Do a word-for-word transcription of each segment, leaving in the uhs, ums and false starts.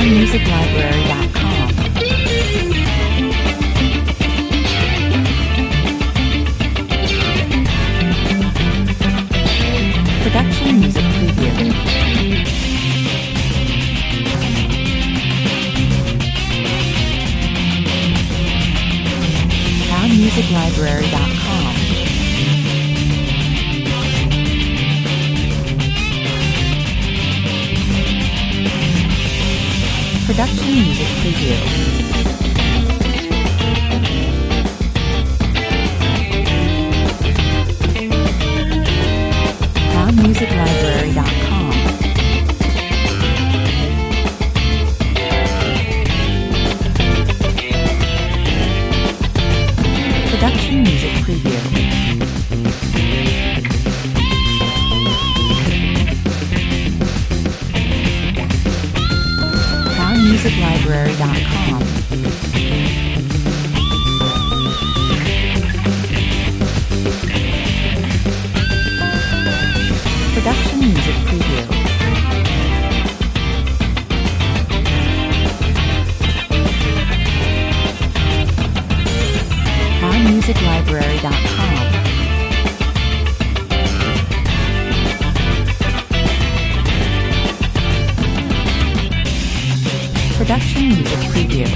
sound music library dot com. Production Music Preview. sound music library dot com. Production Music Preview. sound music library dot com. Production Music Preview. sound music library dot com. Production Music Preview. sound music library dot com. Production Music Preview.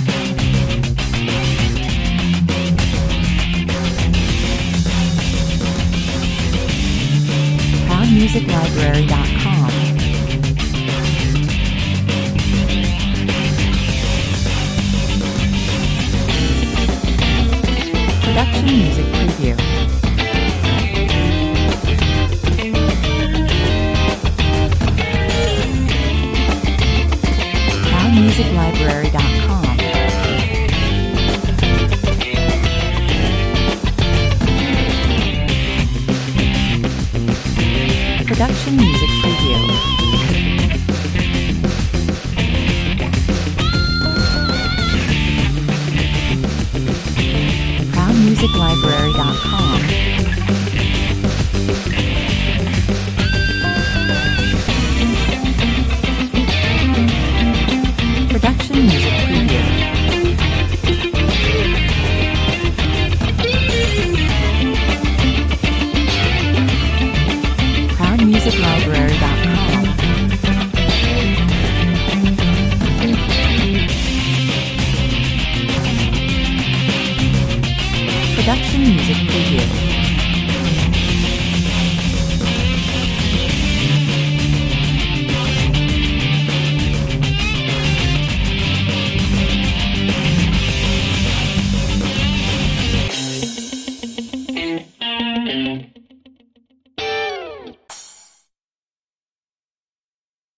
sound music library dot com. Production Music Preview. sound music library dot com. Production Music Preview. sound music library dot com.